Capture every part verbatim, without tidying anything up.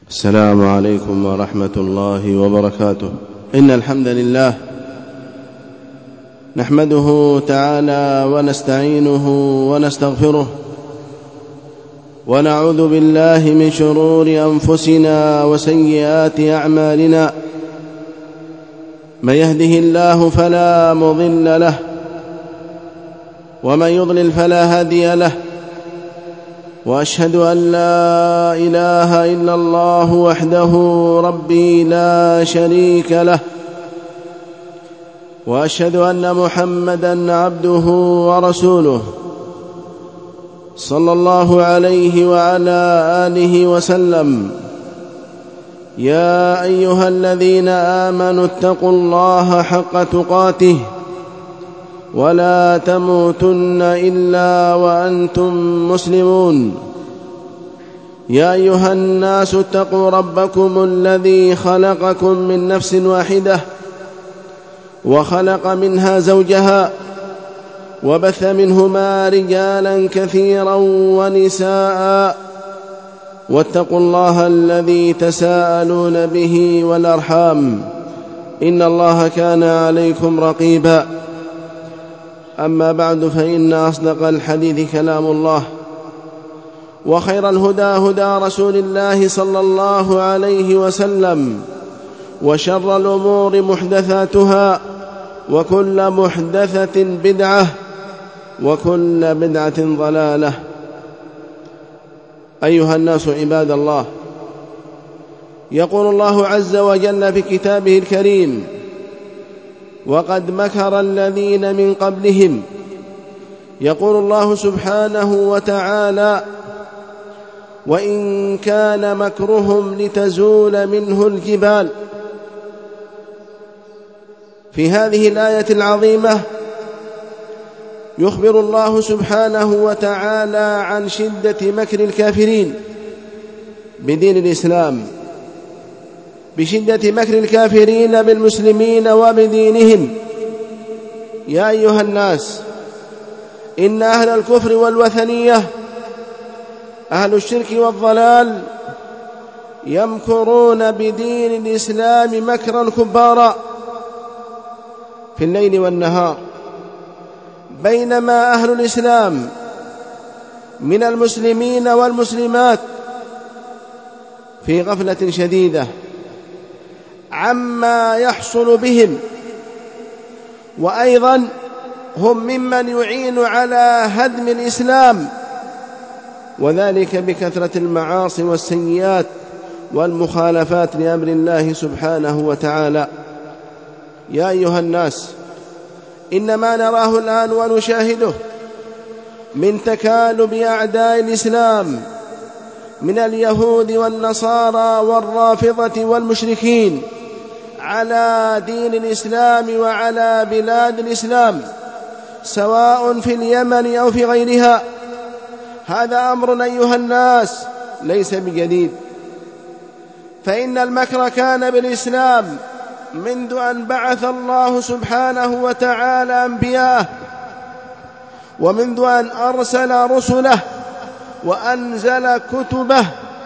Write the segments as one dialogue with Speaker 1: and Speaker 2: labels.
Speaker 1: السلام عليكم ورحمة الله وبركاته. إن الحمد لله نحمده تعالى ونستعينه ونستغفره ونعوذ بالله من شرور أنفسنا وسيئات أعمالنا. من يهده الله فلا مضل له ومن يضلل فلا هادي له، وأشهد أن لا إله إلا الله وحده ربي لا شريك له، وأشهد أن محمدًا عبده ورسوله صلى الله عليه وعلى آله وسلم. يا أيها الذين آمنوا اتقوا الله حق تقاته ولا تموتن إلا وأنتم مسلمون. يا أيها الناس اتقوا ربكم الذي خلقكم من نفس واحدة وخلق منها زوجها وبث منهما رجالا كثيرا ونساء، واتقوا الله الذي تساءلون به والأرحام إن الله كان عليكم رقيبا. أما بعد، فإن أصدق الحديث كلام الله، وخير الهدى هدى رسول الله صلى الله عليه وسلم، وشر الأمور محدثاتها، وكل محدثة بدعة، وكل بدعة ضلالة. أيها الناس عباد الله، يقول الله عز وجل في كتابه الكريم: وقد مكر الذين من قبلهم. يقول الله سبحانه وتعالى: وإن كان مكرهم لتزول منه الجبال. في هذه الآية العظيمة يخبر الله سبحانه وتعالى عن شدة مكر الكافرين بدين الإسلام، بشدة مكر الكافرين بالمسلمين وبدينهم. يا أيها الناس، إن أهل الكفر والوثنية، أهل الشرك والضلال، يمكرون بدين الإسلام مكرا كبارا في الليل والنهار، بينما أهل الإسلام من المسلمين والمسلمات في غفلة شديدة عما يحصل بهم، وأيضا هم ممن يعين على هدم الإسلام، وذلك بكثرة المعاصي والسيئات والمخالفات لأمر الله سبحانه وتعالى. يا أيها الناس، إن ما نراه الآن ونشاهده من تكالب أعداء الإسلام من اليهود والنصارى والرافضة والمشركين على دين الإسلام وعلى بلاد الإسلام، سواء في اليمن أو في غيرها، هذا أمر أيها الناس ليس بجديد، فإن المكر كان بالإسلام منذ أن بعث الله سبحانه وتعالى أنبياءه، ومنذ أن أرسل رسله وأنزل كتبه.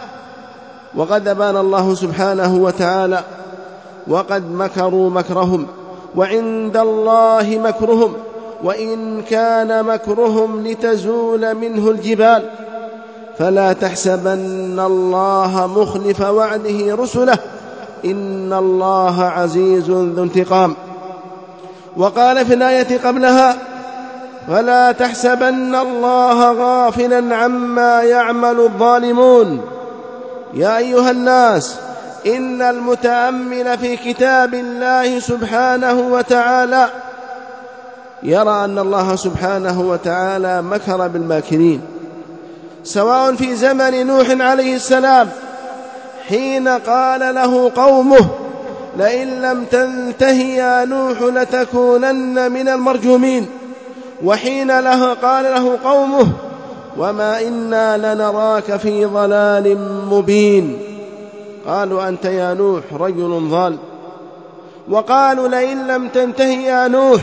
Speaker 1: وقد أبان الله سبحانه وتعالى: وقد مكروا مكرهم وعند الله مكرهم وإن كان مكرهم لتزول منه الجبال. فلا تحسبن الله مخلف وعده رسله، إن الله عزيز ذو انتقام. وقال في الآية قبلها: فلا تحسبن الله غافلا عما يعمل الظالمون. يا أيها الناس، إن المتأمل في كتاب الله سبحانه وتعالى يرى أن الله سبحانه وتعالى مكر بالماكرين، سواء في زمن نوح عليه السلام حين قال له قومه: لئن لم تنته يا نوح لتكونن من المرجومين، وحين له قال له قومه: وما إنا لنراك في ضلال مبين. قالوا: أنت يا نوح رجل ضال. وقالوا: لئن لم تنته يا نوح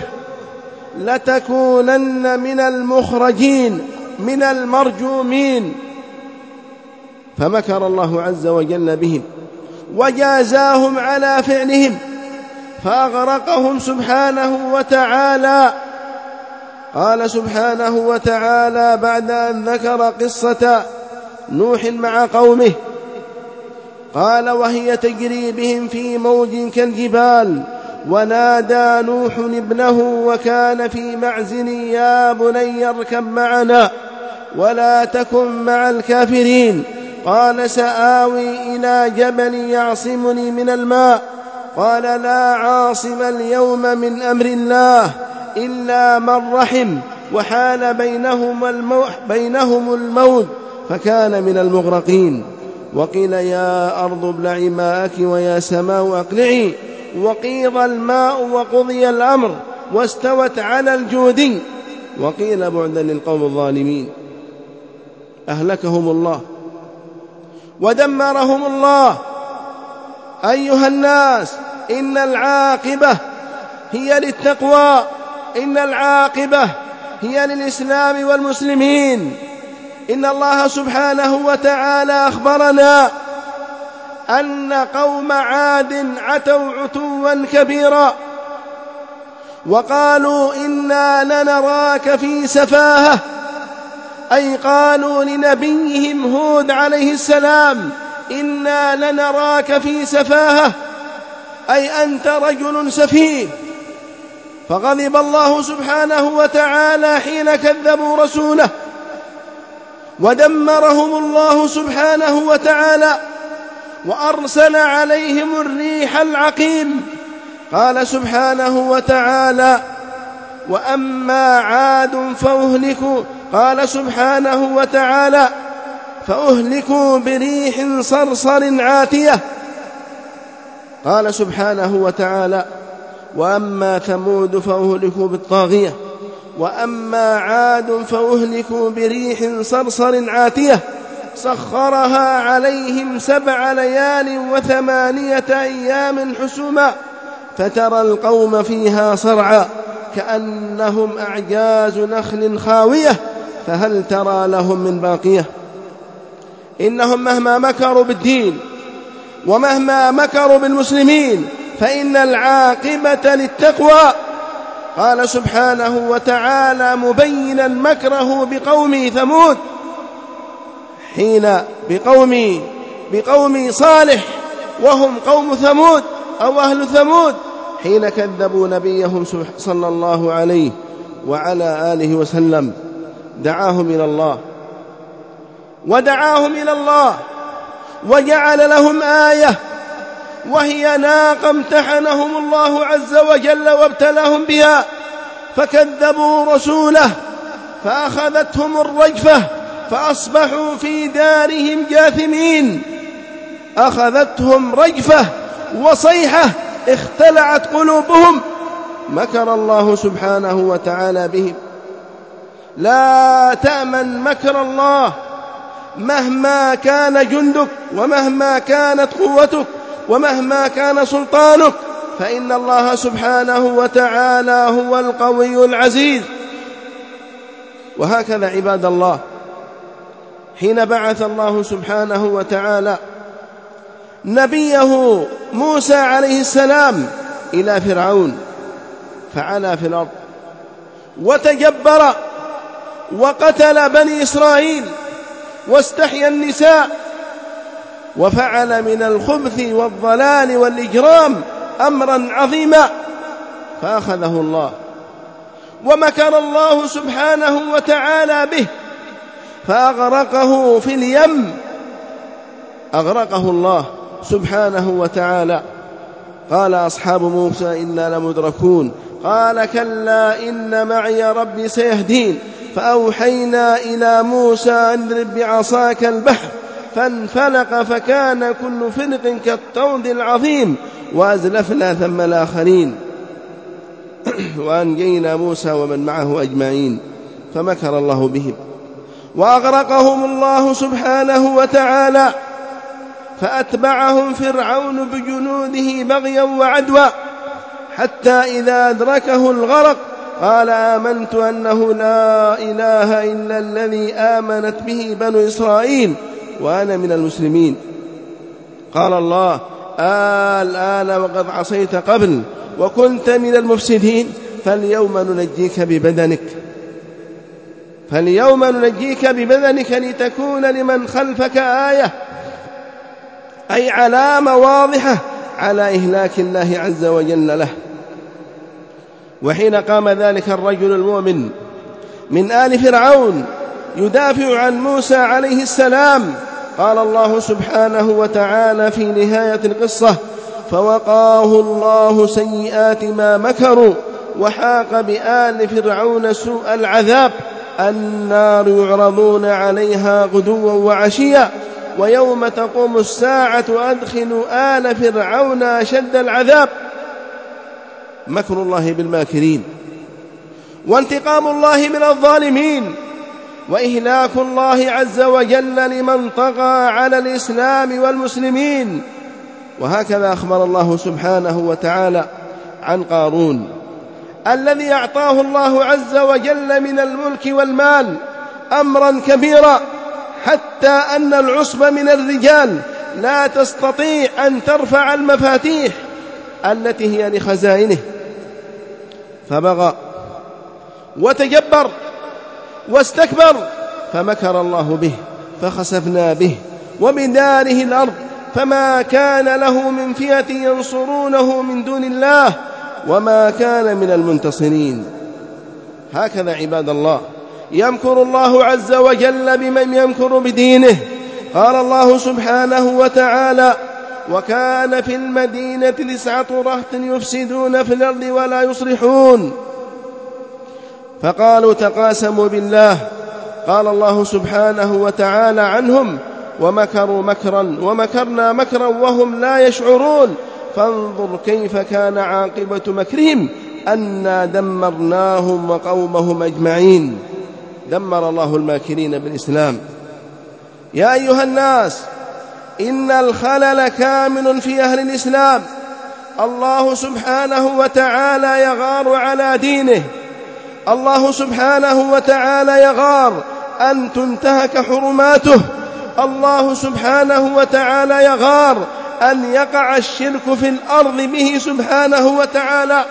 Speaker 1: لتكونن من المخرجين من المرجومين. فمكر الله عز وجل بهم وجازاهم على فعلهم فأغرقهم سبحانه وتعالى. قال سبحانه وتعالى بعد أن ذكر قصة نوح مع قومه قال: وهي تجري بهم في موج كالجبال ونادى نوح ابنه وكان في معزل يا بني اركب معنا ولا تكن مع الكافرين. قال: سآوي إلى جبل يعصمني من الماء. قال: لا عاصم اليوم من أمر الله إلا من رحم وحال بينهم الموت, بينهم الموت فكان من المغرقين. وقيل: يا أرض ابلعي ماءك ويا سماء أقلعي. وقيض الماء وقضي الأمر واستوت على الجودي. وقيل: بعدا للقوم الظالمين. أهلكهم الله ودمرهم الله. أيها الناس، إن العاقبة هي للتقوى، إن العاقبة هي للإسلام والمسلمين. إن الله سبحانه وتعالى أخبرنا أن قوم عاد عتوا عتوا كبيرا وقالوا: إنا لنراك في سفاهة، أي قالوا لنبيهم هود عليه السلام: إنا لنراك في سفاهة، أي أنت رجل سفيه. فغضب الله سبحانه وتعالى حين كذبوا رسوله ودمرهم الله سبحانه وتعالى وأرسل عليهم الريح العقيم. قال سبحانه وتعالى: وأما عاد فأهلكوا قال سبحانه وتعالى: فأهلكوا بريح صرصر عاتية. قال سبحانه وتعالى: وأما ثمود فأهلكوا بالطاغية. وأما عاد فأهلكوا بريح صرصر عاتية سخرها عليهم سبع ليال وثمانية أيام حسوما فترى القوم فيها صرعى كأنهم أعجاز نخل خاوية فهل ترى لهم من باقية. إنهم مهما مكروا بالدين ومهما مكروا بالمسلمين فإن العاقبة للتقوى. قال سبحانه وتعالى مبينا مكره بقوم ثمود حين بقوم بقوم صالح وهم قوم ثمود أو أهل ثمود حين كذبوا نبيهم صلى الله عليه وعلى آله وسلم دعاهم إلى الله ودعاهم إلى الله وجعل لهم آية وهي ناقة امتحنهم الله عز وجل وابتلاهم بها فكذبوا رسوله فأخذتهم الرجفة فأصبحوا في دارهم جاثمين. أخذتهم رجفة وصيحة اختلعت قلوبهم. مكر الله سبحانه وتعالى بهم. لا تأمن مكر الله مهما كان جندك ومهما كانت قوتك ومهما كان سلطانك فإن الله سبحانه وتعالى هو القوي العزيز. وهكذا عباد الله حين بعث الله سبحانه وتعالى نبيه موسى عليه السلام إلى فرعون فعلا في الأرض وتجبر وقتل بني إسرائيل واستحيا النساء وفعل من الخبث والضلال والإجرام أمرا عظيما فأخذه الله ومكر الله سبحانه وتعالى به فأغرقه في اليم. أغرقه الله سبحانه وتعالى. قال أصحاب موسى إنا لمدركون قال كلا إن معي ربي سيهدين فأوحينا إلى موسى أن اضرب بعصاك البحر فانفلق فكان كل فرق كالطود العظيم وأزلفنا ثم الآخرين وأنجينا موسى ومن معه أجمعين. فمكر الله بهم وأغرقهم الله سبحانه وتعالى فأتبعهم فرعون بجنوده بغيا وعدوى حتى إذا أدركه الغرق قال آمنت أنه لا إله إلا الذي آمنت به بنو إسرائيل وأنا من المسلمين. قال الله: آه الآن وقد عصيت قبل وكنت من المفسدين فاليوم ننجيك ببدنك فاليوم ننجيك ببدنك لتكون لمن خلفك آية، أي علامة واضحة على إهلاك الله عز وجل له. وحين قام ذلك الرجل المؤمن من آل فرعون يدافع عن موسى عليه السلام، قال الله سبحانه وتعالى في نهاية القصة: فوقاه الله سيئات ما مكروا وحاق بآل فرعون سوء العذاب النار يعرضون عليها غدوا وعشيا ويوم تقوم الساعة أدخلوا آل فرعون أشد العذاب. مكر الله بالماكرين، وانتقام الله من الظالمين، وإهلاك الله عز وجل لمن طغى على الإسلام والمسلمين. وهكذا أخبر الله سبحانه وتعالى عن قارون الذي أعطاه الله عز وجل من الملك والمال أمرا كبيرا، حتى أن العصبة من الرجال لا تستطيع أن ترفع المفاتيح التي هي لخزائنه، فبغى وتجبر واستكبر، فمكر الله به فخسفنا به وبداره الأرض فما كان له من فئة ينصرونه من دون الله وما كان من المنتصرين. هكذا عباد الله يمكر الله عز وجل بمن يمكر بدينه. قال الله سبحانه وتعالى: وكان في المدينة تسعة رهط يفسدون في الأرض ولا يصلحون فقالوا تقاسموا بالله. قال الله سبحانه وتعالى عنهم: ومكروا مكرا ومكرنا مكرا وهم لا يشعرون فانظر كيف كان عاقبة مكرهم أنا دمرناهم وقومهم أجمعين. دمر الله الماكرين بالإسلام. يا أيها الناس، إن الخلل كامن في أهل الإسلام. الله سبحانه وتعالى يغار على دينه، الله سبحانه وتعالى يغار أن تنتهك حرماته، الله سبحانه وتعالى يغار أن يقع الشرك في الأرض به سبحانه وتعالى.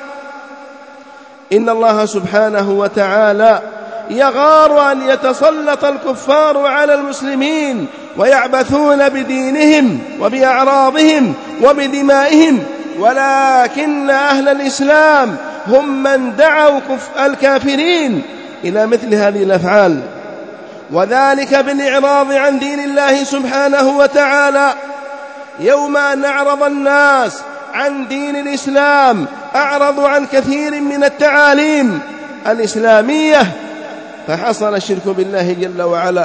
Speaker 1: إن الله سبحانه وتعالى يغار أن يتسلط الكفار على المسلمين ويعبثون بدينهم وبأعراضهم وبدمائهم، ولكن أهل الإسلام هم من دعوا الكافرين إلى مثل هذه الأفعال، وذلك بالإعراض عن دين الله سبحانه وتعالى. يوم أن أعرض الناس عن دين الإسلام أعرضوا عن كثير من التعاليم الإسلامية فحصل الشرك بالله جل وعلا.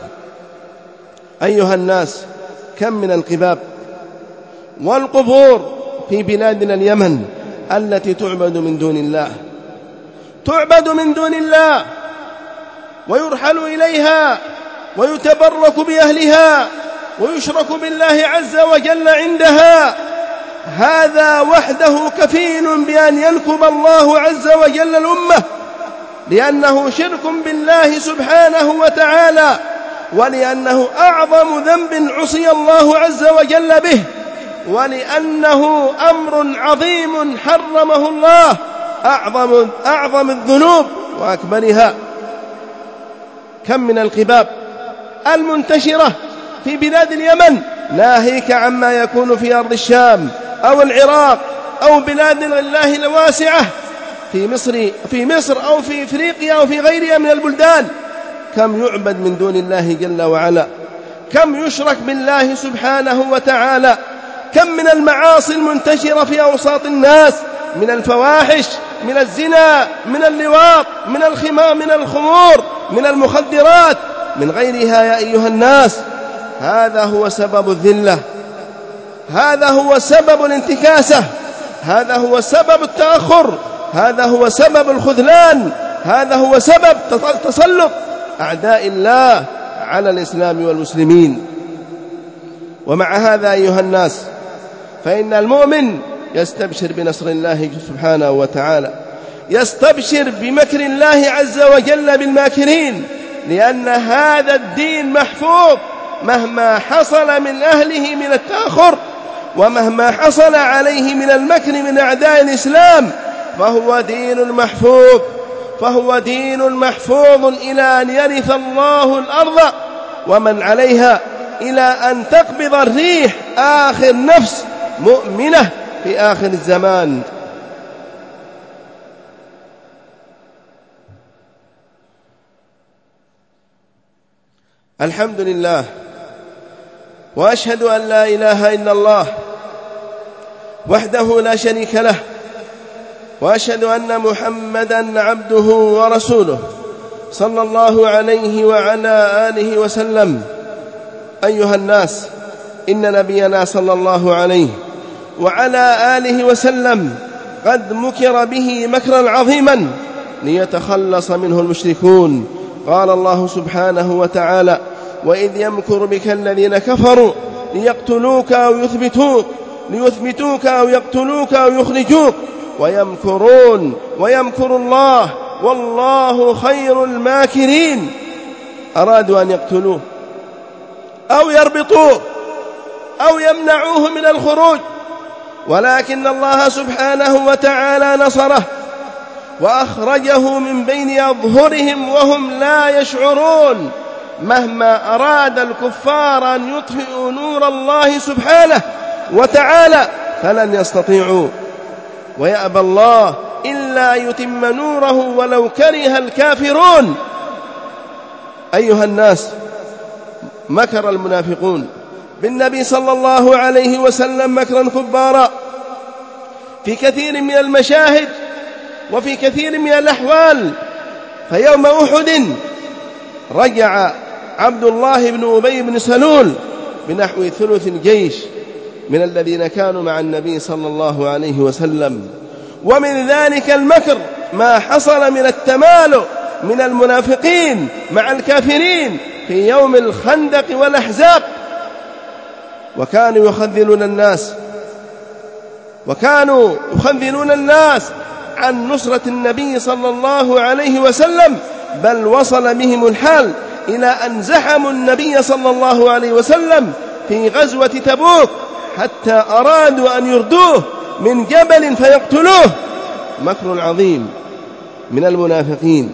Speaker 1: أيها الناس، كم من القباب والقبور في بلادنا اليمن التي تعبد من دون الله، تعبد من دون الله ويرحل إليها ويتبرك بأهلها ويشرك بالله عز وجل عندها. هذا وحده كفيل بأن ينكب الله عز وجل الأمة، لأنه شرك بالله سبحانه وتعالى، ولأنه أعظم ذنب عصي الله عز وجل به، ولأنه أمر عظيم حرمه الله، أعظم, أعظم الذنوب وأكبرها. كم من القباب المنتشرة في بلاد اليمن، ناهيك عما يكون في أرض الشام أو العراق أو بلاد الله الواسعة في مصر, في مصر أو في إفريقيا أو في غيرها من البلدان. كم يعبد من دون الله جل وعلا، كم يشرك بالله سبحانه وتعالى، كم من المعاصي المنتشرة في أوساط الناس، من الفواحش، من الزنا، من اللواط، من الخمار، من الخمور، من المخدرات، من غيرها. يا أيها الناس، هذا هو سبب الذلة، هذا هو سبب الانتكاسة، هذا هو سبب التأخر، هذا هو سبب الخذلان، هذا هو سبب تسلط أعداء الله على الإسلام والمسلمين. ومع هذا أيها الناس، فإن المؤمن يستبشر بنصر الله سبحانه وتعالى، يستبشر بمكر الله عز وجل بالماكرين، لأن هذا الدين محفوظ مهما حصل من أهله من التأخر، ومهما حصل عليه من المكر من أعداء الإسلام، فهو دين محفوظ فهو دين محفوظ إلى أن يرث الله الأرض ومن عليها، إلى أن تقبض الريح آخر نفس مؤمنة في آخر الزمان. الحمد لله، وأشهد أن لا إله إلا الله وحده لا شريك له، وأشهد أن محمدًا عبده ورسوله صلى الله عليه وعلى آله وسلم. أيها الناس، إن نبينا صلى الله عليه وعلى آله وسلم قد مكر به مكرا عظيما ليتخلص منه المشركون. قال الله سبحانه وتعالى: وإذ يمكر بك الذين كفروا ليقتلوك أو يثبتوك ليثبتوك أو يقتلوك أو يخرجوك ويمكرون ويمكر الله والله خير الماكرين. أرادوا أن يقتلوه أو يربطوه أو يمنعوه من الخروج، ولكن الله سبحانه وتعالى نصره وأخرجه من بين أظهرهم وهم لا يشعرون. مهما أراد الكفار أن يطفئوا نور الله سبحانه وتعالى فلن يستطيعوا، ويأبى الله إلا يتم نوره ولو كره الكافرون. أيها الناس، مكر المنافقون بالنبي صلى الله عليه وسلم مكرا كبارا في كثير من المشاهد وفي كثير من الأحوال. فيوم أحد رجع عبد الله بن أبي بن سلول بنحو ثلث الجيش من الذين كانوا مع النبي صلى الله عليه وسلم، ومن ذلك المكر ما حصل من التمالؤ من المنافقين مع الكافرين في يوم الخندق والأحزاب، وكانوا يخذلون الناس وكانوا يخذلون الناس عن نصرة النبي صلى الله عليه وسلم، بل وصل بهم الحال إلى أن زحموا النبي صلى الله عليه وسلم في غزوة تبوك حتى أرادوا أن يردوه من جبل فيقتلوه. مكر عظيم من المنافقين،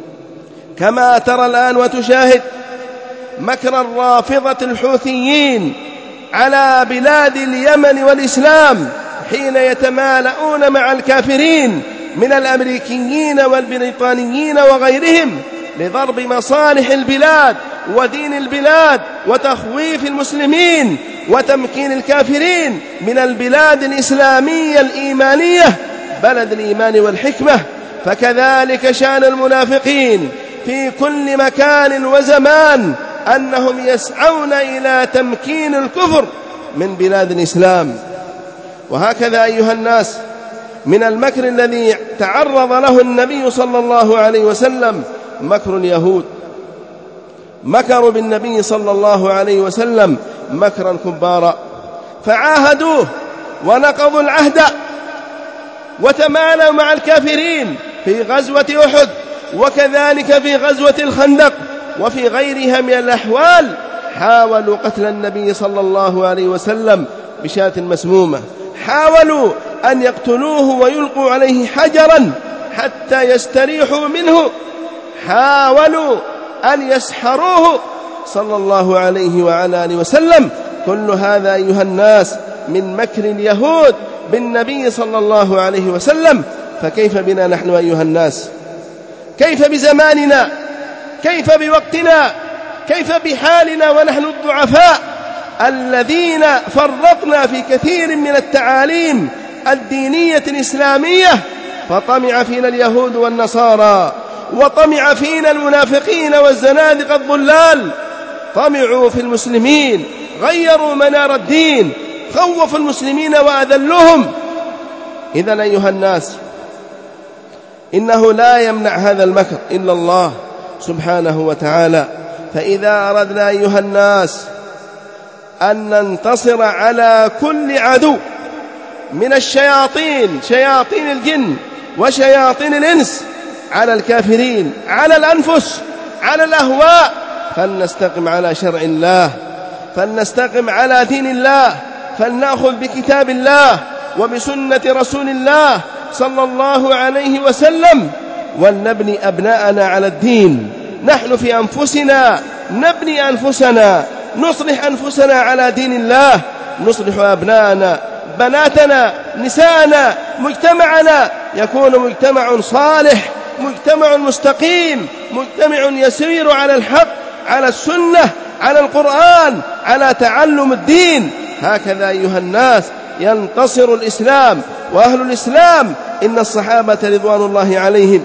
Speaker 1: كما ترى الآن وتشاهد مكر الرافضة الحوثيين على بلاد اليمن والإسلام حين يتمالؤون مع الكافرين من الأمريكيين والبريطانيين وغيرهم لضرب مصالح البلاد ودين البلاد وتخويف المسلمين وتمكين الكافرين من البلاد الإسلامية الإيمانية بلد الإيمان والحكمة. فكذلك شأن المنافقين في كل مكان وزمان، أنهم يسعون إلى تمكين الكفر من بلاد الإسلام. وهكذا أيها الناس، من المكر الذي تعرض له النبي صلى الله عليه وسلم مكر اليهود. مكروا بالنبي صلى الله عليه وسلم مكرا كبارا، فعاهدوه ونقضوا العهد وتمالوا مع الكافرين في غزوة أحد، وكذلك في غزوة الخندق وفي غيرها من الأحوال. حاولوا قتل النبي صلى الله عليه وسلم بشاة مسمومة، حاولوا أن يقتلوه ويلقوا عليه حجرا حتى يستريحوا منه، حاولوا أن يسحروه صلى الله عليه وعلى آله وسلم. كل هذا أيها الناس من مكر اليهود بالنبي صلى الله عليه وسلم. فكيف بنا نحن أيها الناس؟ كيف بزماننا؟ كيف بوقتنا؟ كيف بحالنا ونحن الضعفاء الذين فرطنا في كثير من التعاليم الدينية الإسلامية، فطمع فينا اليهود والنصارى، وطمع فينا المنافقين والزنادقة الضلال، طمعوا في المسلمين، غيروا منار الدين، خوفوا المسلمين وأذلهم. إذن أيها الناس، إنه لا يمنع هذا المكر إلا الله سبحانه وتعالى. فإذا أردنا أيها الناس أن ننتصر على كل عدو من الشياطين، شياطين الجن وشياطين الإنس، على الكافرين، على الأنفس، على الأهواء، فلنستقم على شرع الله فلنستقم على دين الله، فلنأخذ بكتاب الله وبسنة رسول الله صلى الله عليه وسلم، ولنبني أبناءنا على الدين. نحن في أنفسنا نبني أنفسنا، نصلح أنفسنا على دين الله، نصلح أبناءنا، بناتنا، نساءنا، مجتمعنا يكون مجتمع صالح، مجتمع مستقيم، مجتمع يسير على الحق، على السنة، على القرآن، على تعلم الدين. هكذا أيها الناس ينتصر الإسلام وأهل الإسلام. إن الصحابة رضوان الله عليهم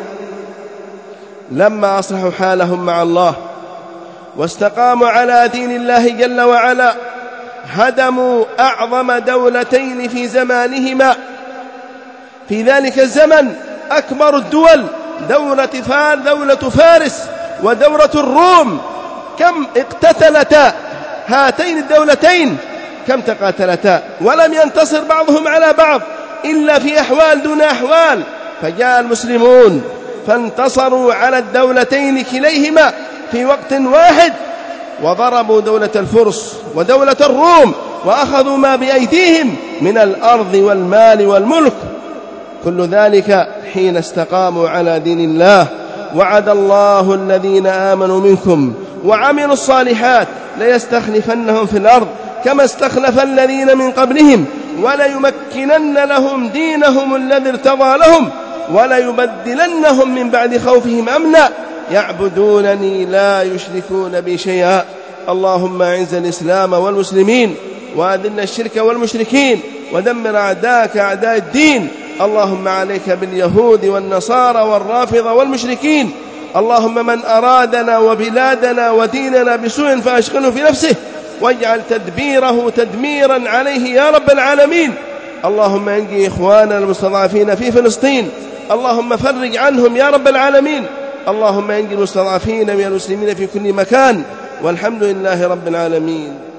Speaker 1: لما أصلحوا حالهم مع الله واستقاموا على دين الله جل وعلا هدموا أعظم دولتين في زمانهما. في ذلك الزمن أكبر الدول دولة فارس, دولة فارس ودولة الروم. كم اقتتلتا هاتين الدولتين، كم تقاتلتا، ولم ينتصر بعضهم على بعض إلا في أحوال دون أحوال. فجاء المسلمون فانتصروا على الدولتين كليهما في وقت واحد، وضربوا دولة الفرس ودولة الروم وأخذوا ما بأيديهم من الأرض والمال والملك. كل ذلك حين استقاموا على دين الله. وعد الله الذين آمنوا منكم وعملوا الصالحات ليستخلفنهم في الأرض كما استخلف الذين من قبلهم وليمكنن لهم دينهم الذي ارتضى لهم وليبدلنهم من بعد خوفهم أمنا يعبدونني لا يشركون بي شيئا. اللهم أعز الإسلام والمسلمين وأذل الشرك والمشركين ودمر أعداءك أعداء الدين. اللهم عليك باليهود والنصارى والرافضة والمشركين. اللهم من أرادنا وبلادنا وديننا بسوء فأشغله في نفسه واجعل تدبيره تدميرا عليه يا رب العالمين. اللهم انجي إخواننا المستضعفين في فلسطين، اللهم فرج عنهم يا رب العالمين. اللهم انجي المستضعفين من المسلمين في كل مكان، والحمد لله رب العالمين.